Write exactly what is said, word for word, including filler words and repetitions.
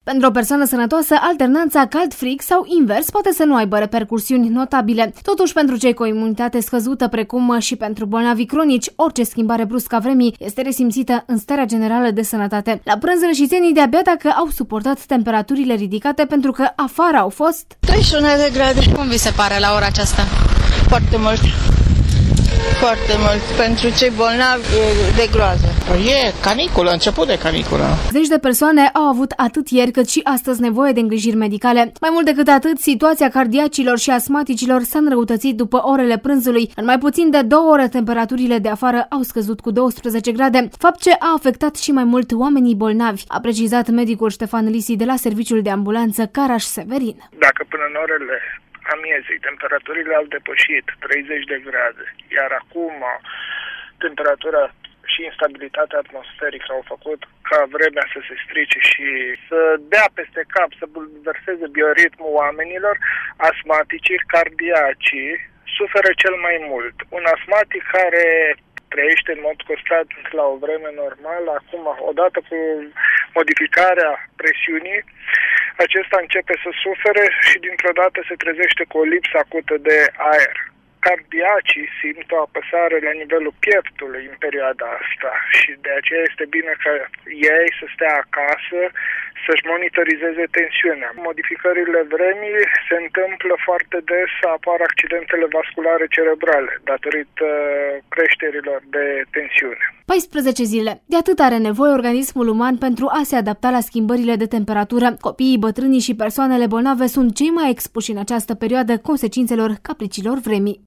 Pentru o persoană sănătoasă, alternanța cald-frig sau invers poate să nu aibă repercursiuni notabile. Totuși, pentru cei cu o imunitate scăzută, precum și pentru bolnavii cronici, orice schimbare bruscă a vremii este resimțită în starea generală de sănătate. La prânz, rășițenii de-abia dacă au suportat temperaturile ridicate, pentru că afară au fost treizeci și unu de grade. Cum vi se pare la ora aceasta? Foarte mult. Foarte mult. Pentru cei bolnavi e de groază. E caniculă, început de caniculă. Zeci de persoane au avut atât ieri cât și astăzi nevoie de îngrijiri medicale. Mai mult decât atât, situația cardiacilor și asmaticilor s-a înrăutățit după orele prânzului. În mai puțin de două ore, temperaturile de afară au scăzut cu douăsprezece grade, fapt ce a afectat și mai mult oamenii bolnavi, a precizat medicul Ștefan Lisi de la Serviciul de Ambulanță Caraș-Severin. Dacă până în orele amiezii temperaturile au depășit treizeci de grade, iar acum temperatura și instabilitatea atmosferică au făcut ca vremea să se strice și să dea peste cap, să bulverseze bioritmul oamenilor, asmaticii, cardiacii suferă cel mai mult. Un asmatic care trăiește în mod constant la o vreme normală, acum, odată cu modificarea presiunii, acesta începe să sufere și dintr-o dată se trezește cu o lipsă acută de aer. Cardiacii simt o apăsare la nivelul pieptului în perioada asta și de aceea este bine ca ei să stea acasă, să-și monitorizeze tensiunea. Modificările vremii se întâmplă foarte des să apară accidentele vasculare cerebrale datorită creșterilor de tensiune. paisprezece zile. De atât are nevoie organismul uman pentru a se adapta la schimbările de temperatură. Copiii, bătrânii și persoanele bolnave sunt cei mai expuși în această perioadă consecințelor capricilor vremii.